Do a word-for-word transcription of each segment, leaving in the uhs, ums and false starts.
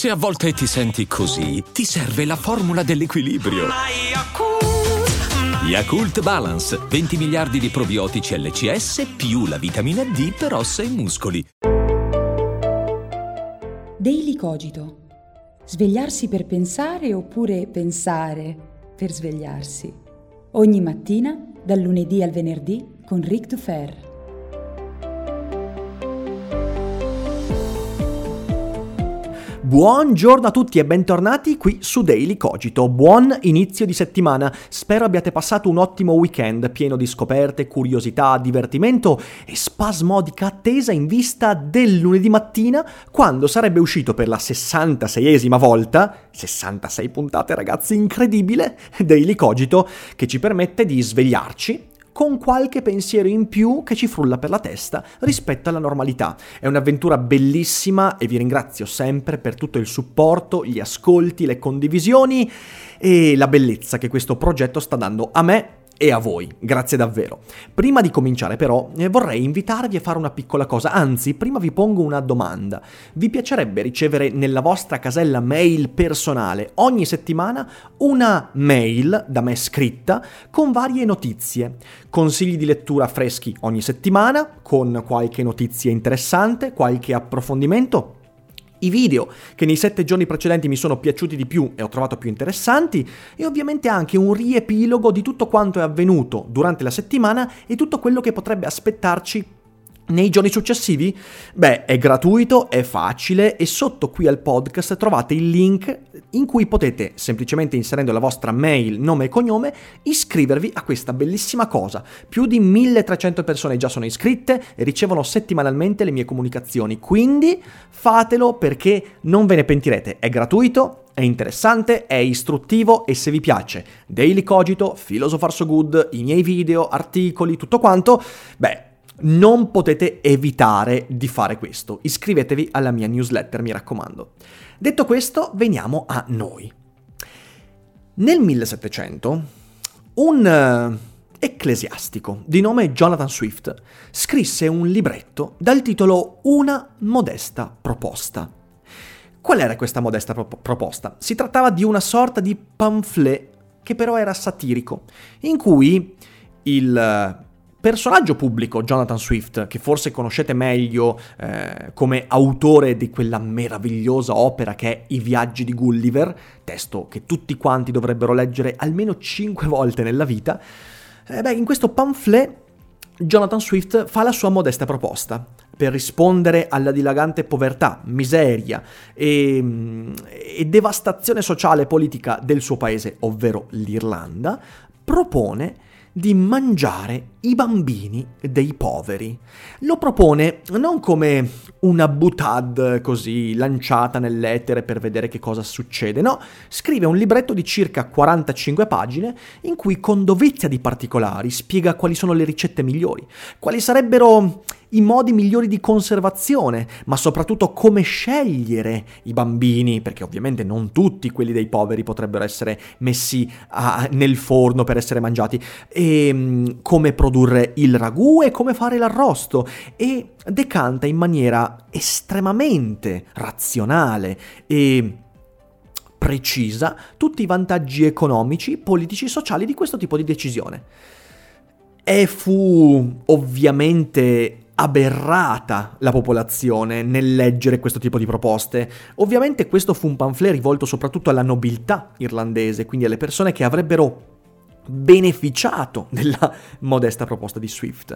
Se a volte ti senti così, ti serve la formula dell'equilibrio. Yakult Balance, venti miliardi di probiotici L C S più la vitamina D per ossa e muscoli. Daily Cogito. Svegliarsi per pensare oppure pensare per svegliarsi. Ogni mattina, dal lunedì al venerdì, con Ric Dufer. Buongiorno a tutti e bentornati qui su Daily Cogito. Buon inizio di settimana. Spero abbiate passato un ottimo weekend pieno di scoperte, curiosità, divertimento e spasmodica attesa in vista del lunedì mattina, quando sarebbe uscito per la sessantaseiesima volta, sessantasei puntate ragazzi, incredibile, Daily Cogito, che ci permette di svegliarci con qualche pensiero in più che ci frulla per la testa rispetto alla normalità. È un'avventura bellissima e vi ringrazio sempre per tutto il supporto, gli ascolti, le condivisioni e la bellezza che questo progetto sta dando a me e a voi. Grazie davvero. Prima di cominciare però eh, vorrei invitarvi a fare una piccola cosa, anzi prima vi pongo una domanda. Vi piacerebbe ricevere nella vostra casella mail personale ogni settimana una mail da me scritta con varie notizie, consigli di lettura freschi ogni settimana, con qualche notizia interessante, qualche approfondimento, i video che nei sette giorni precedenti mi sono piaciuti di più e ho trovato più interessanti, e ovviamente anche un riepilogo di tutto quanto è avvenuto durante la settimana e tutto quello che potrebbe aspettarci nei giorni successivi. Beh, è gratuito, è facile e sotto qui al podcast trovate il link in cui potete, semplicemente inserendo la vostra mail, nome e cognome, iscrivervi a questa bellissima cosa. Più di milletrecento persone già sono iscritte e ricevono settimanalmente le mie comunicazioni, quindi fatelo perché non ve ne pentirete. È gratuito, è interessante, è istruttivo e se vi piace Daily Cogito, Philosopher So Good, i miei video, articoli, tutto quanto, beh, non potete evitare di fare questo. Iscrivetevi alla mia newsletter, mi raccomando. Detto questo, veniamo a noi. Nel millesettecento, un uh, ecclesiastico di nome Jonathan Swift scrisse un libretto dal titolo Una modesta proposta. Qual era questa modesta pro- proposta? Si trattava di una sorta di pamphlet che però era satirico, in cui il uh, personaggio pubblico Jonathan Swift, che forse conoscete meglio eh, come autore di quella meravigliosa opera che è I viaggi di Gulliver, testo che tutti quanti dovrebbero leggere almeno cinque volte nella vita, eh, beh, in questo pamphlet Jonathan Swift fa la sua modesta proposta per rispondere alla dilagante povertà, miseria e, e devastazione sociale e politica del suo paese, ovvero l'Irlanda. Propone di mangiare i bambini dei poveri. Lo propone non come una boutade così lanciata nell'etere per vedere che cosa succede, no, scrive un libretto di circa quarantacinque pagine in cui con dovizia di particolari spiega quali sono le ricette migliori, quali sarebbero i modi migliori di conservazione, ma soprattutto come scegliere i bambini, perché ovviamente non tutti quelli dei poveri potrebbero essere messi a, nel forno per essere mangiati, e um, come produrre il ragù e come fare l'arrosto, e decanta in maniera estremamente razionale e precisa tutti i vantaggi economici, politici, sociali di questo tipo di decisione. E fu ovviamente aberrata la popolazione nel leggere questo tipo di proposte. Ovviamente questo fu un pamphlet rivolto soprattutto alla nobiltà irlandese, quindi alle persone che avrebbero beneficiato della modesta proposta di Swift.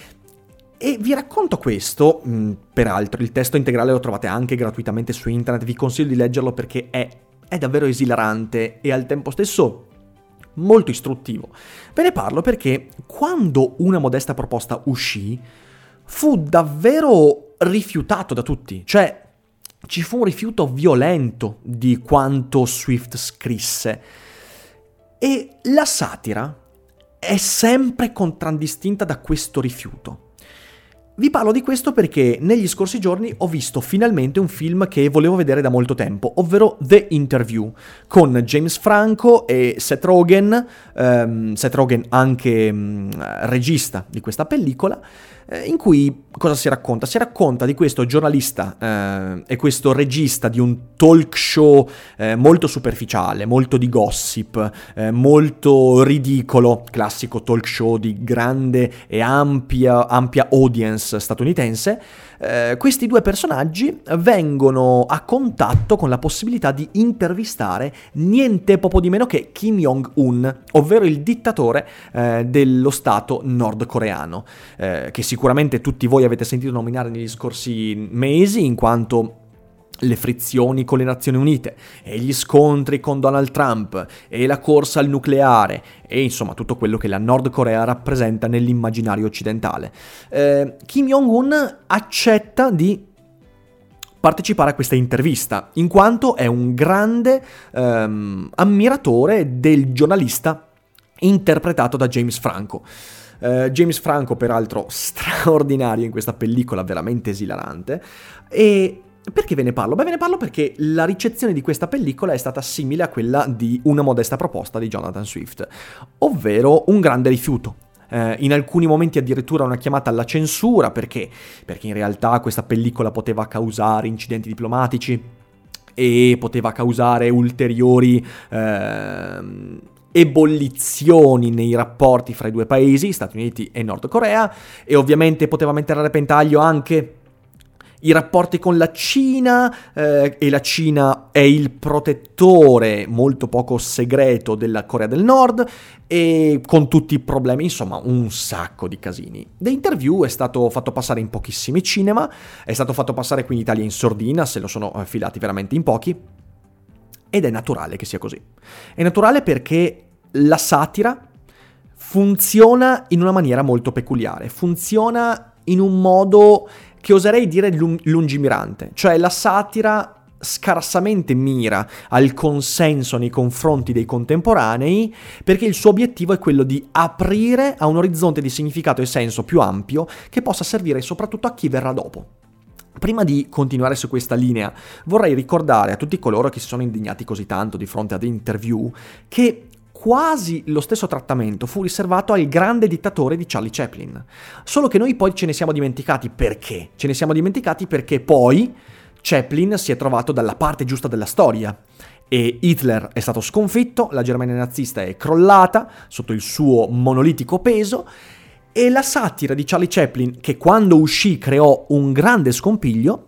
E vi racconto questo, mh, peraltro il testo integrale lo trovate anche gratuitamente su internet, vi consiglio di leggerlo perché è, è davvero esilarante e al tempo stesso molto istruttivo. Ve ne parlo perché quando una modesta proposta uscì fu davvero rifiutato da tutti, cioè ci fu un rifiuto violento di quanto Swift scrisse, e la satira è sempre contraddistinta da questo rifiuto. Vi parlo di questo perché negli scorsi giorni ho visto finalmente un film che volevo vedere da molto tempo, ovvero The Interview, con James Franco e Seth Rogen, um, Seth Rogen anche um, regista di questa pellicola, eh, in cui cosa si racconta? Si racconta di questo giornalista eh, e questo regista di un talk show eh, molto superficiale, molto di gossip, eh, molto ridicolo, classico talk show di grande e ampia, ampia audience statunitense. Eh, questi due personaggi vengono a contatto con la possibilità di intervistare niente poco di meno che Kim Jong-un, ovvero il dittatore eh, dello stato nordcoreano, eh, che sicuramente tutti voi avete sentito nominare negli scorsi mesi, in quanto le frizioni con le Nazioni Unite e gli scontri con Donald Trump e la corsa al nucleare e insomma tutto quello che la Nord Corea rappresenta nell'immaginario occidentale. Eh, Kim Jong-un accetta di partecipare a questa intervista in quanto è un grande ehm, ammiratore del giornalista interpretato da James Franco. Uh, James Franco, peraltro straordinario in questa pellicola, veramente esilarante. E perché ve ne parlo? Beh, ve ne parlo perché la ricezione di questa pellicola è stata simile a quella di Una modesta proposta di Jonathan Swift, ovvero un grande rifiuto. Uh, in alcuni momenti addirittura una chiamata alla censura, perché? Perché in realtà questa pellicola poteva causare incidenti diplomatici e poteva causare ulteriori Uh, ebollizioni nei rapporti fra i due paesi, Stati Uniti e Nord Corea, e ovviamente poteva mettere a repentaglio anche i rapporti con la Cina, eh, e la Cina è il protettore molto poco segreto della Corea del Nord, e con tutti i problemi, insomma un sacco di casini. The Interview è stato fatto passare in pochissimi cinema, è stato fatto passare qui in Italia in sordina, se lo sono filati veramente in pochi, ed è naturale che sia così. È naturale perché la satira funziona in una maniera molto peculiare, funziona in un modo che oserei dire lungimirante, cioè la satira scarsamente mira al consenso nei confronti dei contemporanei, perché il suo obiettivo è quello di aprire a un orizzonte di significato e senso più ampio che possa servire soprattutto a chi verrà dopo. Prima di continuare su questa linea, vorrei ricordare a tutti coloro che si sono indignati così tanto di fronte ad Interview che quasi lo stesso trattamento fu riservato al grande dittatore di Charlie Chaplin. Solo che noi poi ce ne siamo dimenticati. Perché? Ce ne siamo dimenticati perché poi Chaplin si è trovato dalla parte giusta della storia e Hitler è stato sconfitto, la Germania nazista è crollata sotto il suo monolitico peso, e la satira di Charlie Chaplin, che quando uscì creò un grande scompiglio,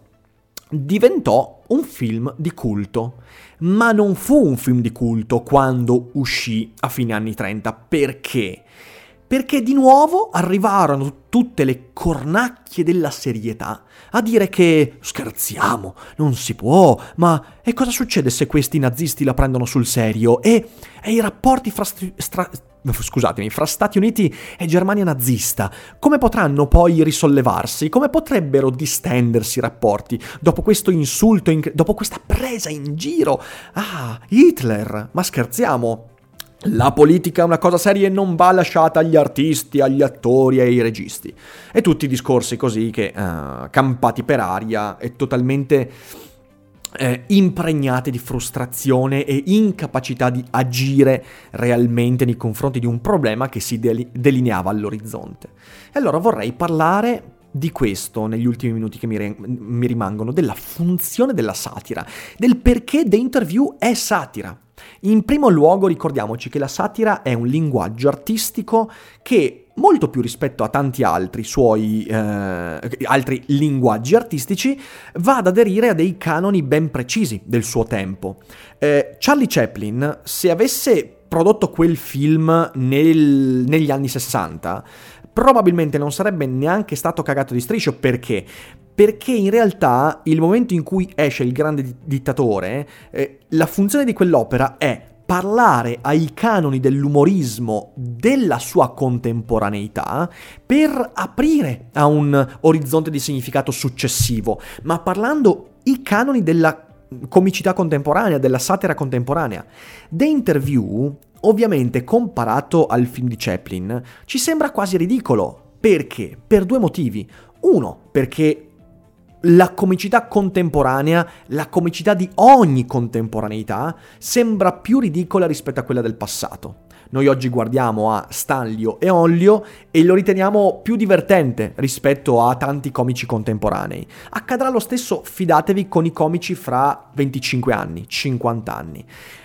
diventò un film di culto. Ma non fu un film di culto quando uscì a fine anni trenta. Perché? Perché di nuovo arrivarono tutte le cornacchie della serietà a dire che scherziamo, non si può, ma e cosa succede se questi nazisti la prendono sul serio? E, e i rapporti fra, stra, scusatemi, fra Stati Uniti e Germania nazista, come potranno poi risollevarsi? Come potrebbero distendersi i rapporti dopo questo insulto, in, dopo questa presa in giro? Ah, Hitler, ma scherziamo? La politica è una cosa seria e non va lasciata agli artisti, agli attori e ai registi. E tutti i discorsi così che, uh, campati per aria e totalmente eh, impregnati di frustrazione e incapacità di agire realmente nei confronti di un problema che si deli- delineava all'orizzonte. E allora vorrei parlare di questo negli ultimi minuti che mi, re- mi rimangono, della funzione della satira, del perché The Interview è satira. In primo luogo ricordiamoci che la satira è un linguaggio artistico che, molto più rispetto a tanti altri suoi eh, altri linguaggi artistici, va ad aderire a dei canoni ben precisi del suo tempo. Eh, Charlie Chaplin, se avesse prodotto quel film nel, negli anni sessanta, probabilmente non sarebbe neanche stato cagato di striscio. Perché? Perché in realtà il momento in cui esce Il grande dittatore, eh, la funzione di quell'opera è parlare ai canoni dell'umorismo della sua contemporaneità per aprire a un orizzonte di significato successivo, ma parlando i canoni della comicità contemporanea, della satira contemporanea. The Interview, ovviamente comparato al film di Chaplin, ci sembra quasi ridicolo. Perché? Per due motivi. Uno, perché la comicità contemporanea, la comicità di ogni contemporaneità, sembra più ridicola rispetto a quella del passato. Noi oggi guardiamo a Stanlio e Ollio e lo riteniamo più divertente rispetto a tanti comici contemporanei. Accadrà lo stesso, fidatevi, con i comici fra venticinque anni, cinquanta anni.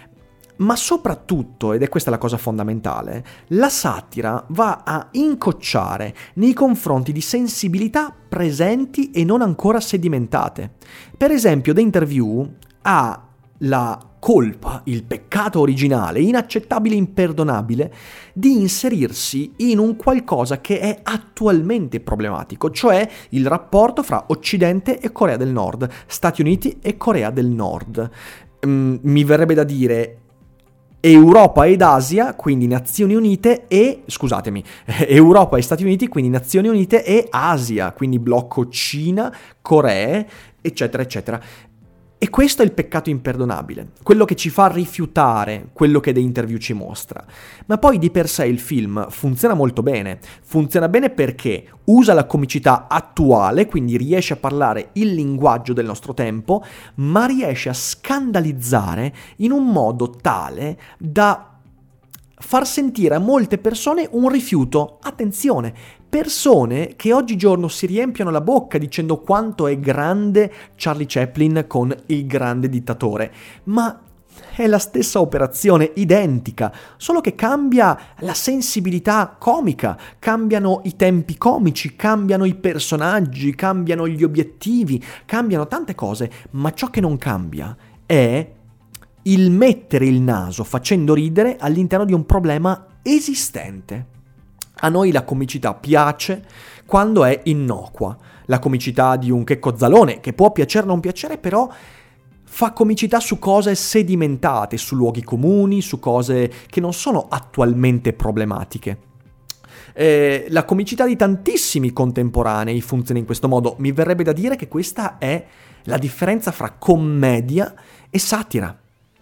Ma soprattutto, ed è questa la cosa fondamentale, la satira va a incocciare nei confronti di sensibilità presenti e non ancora sedimentate. Per esempio, The Interview ha la colpa, il peccato originale, inaccettabile, imperdonabile, di inserirsi in un qualcosa che è attualmente problematico, cioè il rapporto fra Occidente e Corea del Nord, Stati Uniti e Corea del Nord. Mm, mi verrebbe da dire Europa ed Asia, quindi Nazioni Unite e, scusatemi, Europa e Stati Uniti, quindi Nazioni Unite e Asia, quindi blocco Cina, Corea, eccetera, eccetera. E questo è il peccato imperdonabile, quello che ci fa rifiutare quello che The Interview ci mostra. Ma poi di per sé il film funziona molto bene. Funziona bene perché usa la comicità attuale, quindi riesce a parlare il linguaggio del nostro tempo, ma riesce a scandalizzare in un modo tale da far sentire a molte persone un rifiuto. Attenzione, persone che oggigiorno si riempiono la bocca dicendo quanto è grande Charlie Chaplin con Il grande dittatore, ma è la stessa operazione, identica, solo che cambia la sensibilità comica, cambiano i tempi comici, cambiano i personaggi, cambiano gli obiettivi, cambiano tante cose, ma ciò che non cambia è il mettere il naso facendo ridere all'interno di un problema esistente. A noi la comicità piace quando è innocua, la comicità di un Checco Zalone, che può piacere o non piacere, però fa comicità su cose sedimentate, su luoghi comuni, su cose che non sono attualmente problematiche. Eh, la comicità di tantissimi contemporanei funziona in questo modo. Mi verrebbe da dire che questa è la differenza fra commedia e satira.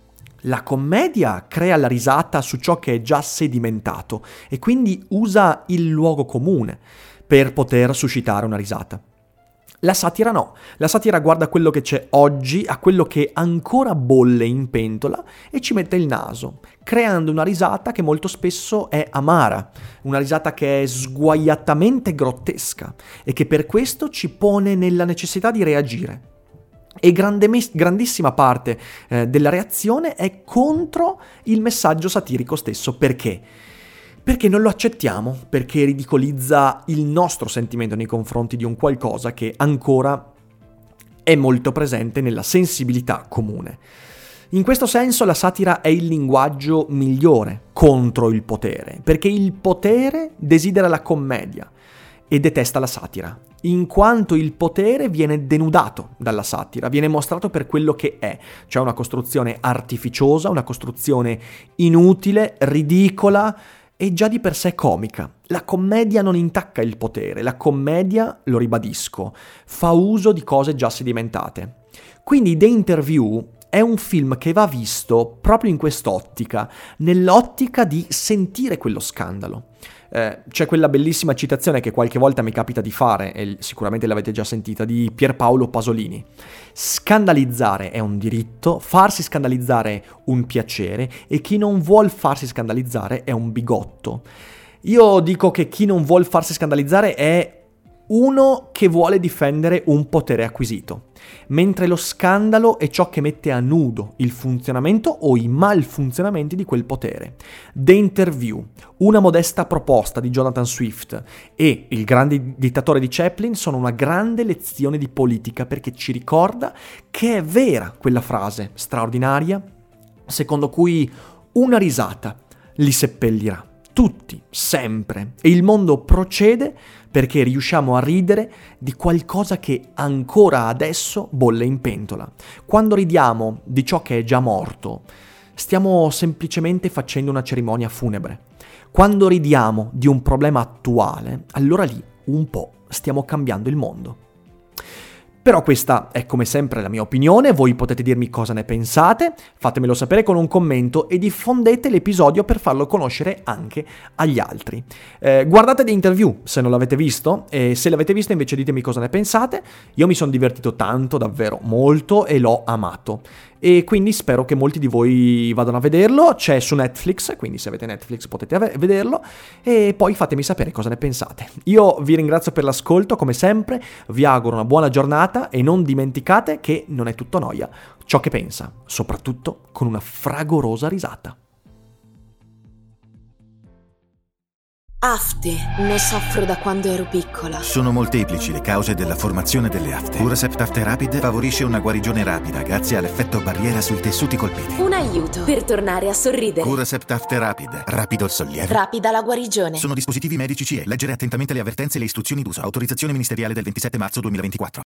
La commedia crea la risata su ciò che è già sedimentato e quindi usa il luogo comune per poter suscitare una risata. La satira no, la satira guarda quello che c'è oggi, a quello che ancora bolle in pentola e ci mette il naso, creando una risata che molto spesso è amara, una risata che è sguaiatamente grottesca e che per questo ci pone nella necessità di reagire. E grande, grandissima parte eh, della reazione è contro il messaggio satirico stesso. Perché? Perché non lo accettiamo, perché ridicolizza il nostro sentimento nei confronti di un qualcosa che ancora è molto presente nella sensibilità comune. In questo senso la satira è il linguaggio migliore contro il potere, perché il potere desidera la commedia e detesta la satira, in quanto il potere viene denudato dalla satira, viene mostrato per quello che è, cioè una costruzione artificiosa, una costruzione inutile, ridicola e già di per sé comica. La commedia non intacca il potere, la commedia, lo ribadisco, fa uso di cose già sedimentate. Quindi The Interview è un film che va visto proprio in quest'ottica, nell'ottica di sentire quello scandalo. Eh, c'è quella bellissima citazione che qualche volta mi capita di fare, e sicuramente l'avete già sentita, di Pierpaolo Pasolini. Scandalizzare è un diritto, farsi scandalizzare un piacere, e chi non vuol farsi scandalizzare è un bigotto. Io dico che chi non vuol farsi scandalizzare è uno che vuole difendere un potere acquisito, mentre lo scandalo è ciò che mette a nudo il funzionamento o i malfunzionamenti di quel potere. The Interview, una modesta proposta di Jonathan Swift e Il grande dittatore di Chaplin sono una grande lezione di politica, perché ci ricorda che è vera quella frase straordinaria secondo cui una risata li seppellirà. Tutti, sempre. E il mondo procede perché riusciamo a ridere di qualcosa che ancora adesso bolle in pentola. Quando ridiamo di ciò che è già morto, stiamo semplicemente facendo una cerimonia funebre. Quando ridiamo di un problema attuale, allora lì un po' stiamo cambiando il mondo. Però questa è come sempre la mia opinione, voi potete dirmi cosa ne pensate, fatemelo sapere con un commento e diffondete l'episodio per farlo conoscere anche agli altri. Eh, guardate The Interview se non l'avete visto, e se l'avete visto invece ditemi cosa ne pensate. Io mi sono divertito tanto, davvero molto, e l'ho amato. e quindi spero che molti di voi vadano a vederlo. C'è su Netflix, quindi se avete Netflix potete ave- vederlo, e poi fatemi sapere cosa ne pensate. Io vi ringrazio per l'ascolto, come sempre, vi auguro una buona giornata e non dimenticate che non è tutto noia ciò che pensa, soprattutto con una fragorosa risata. Afte. Ne soffro da quando ero piccola. Sono molteplici le cause della formazione delle afte. Curacept Afte Rapid favorisce una guarigione rapida grazie all'effetto barriera sui tessuti colpiti. Un aiuto per tornare a sorridere. Curacept Afte Rapid. Rapido il sollievo. Rapida la guarigione. Sono dispositivi medici C E. Leggere attentamente le avvertenze e le istruzioni d'uso. Autorizzazione ministeriale del ventisette marzo duemilaventiquattro.